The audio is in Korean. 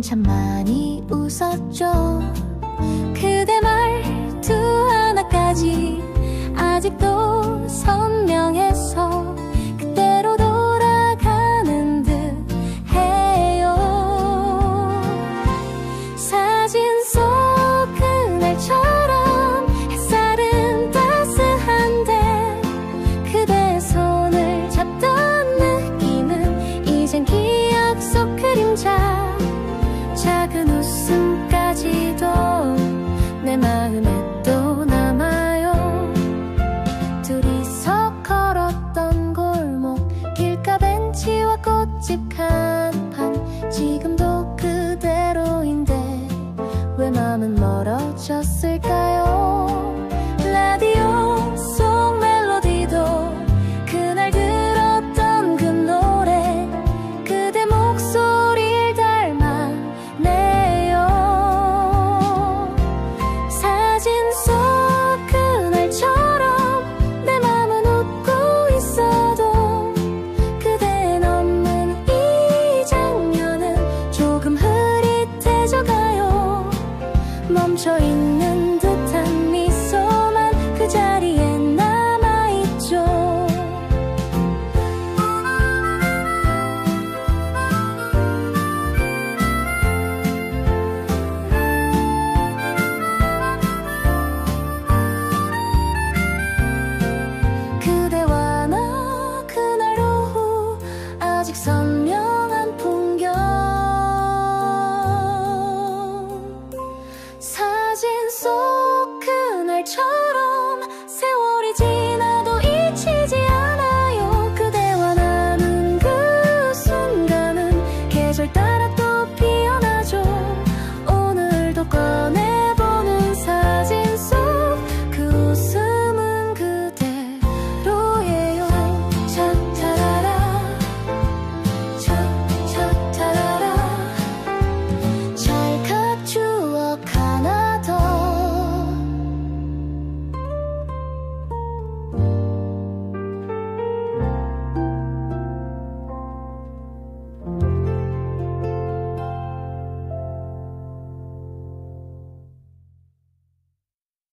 참 많이 웃었죠. 그대 말투 하나까지 아직도 선명해서 그때로 돌아가는 듯 해요. 사진 속 그날처럼 햇살은 따스한데 그대의 손을 잡던 느낌은 이젠 기억 속 그림자. 작은 웃음까지도 내 마음에 또 남아요. 둘이서 걸었던 골목, 길가 벤치와 꽃집 간판, 지금도 그대로인데 왜 마음은 멀어졌을까요? 라디오 속 멜로디도 그날 들었던 그 노래, 그대 목소리를 닮았네요. 사진 속 그날처럼 내 맘은 웃고 있어도 그대의 없는 이 장면은 조금 흐릿해져가요. 멈춰있는 듯한 미소만 그 자리에 남아있죠. 그대와 나 그날 오후 아직 선명한 풍경. 사진 속 그날처럼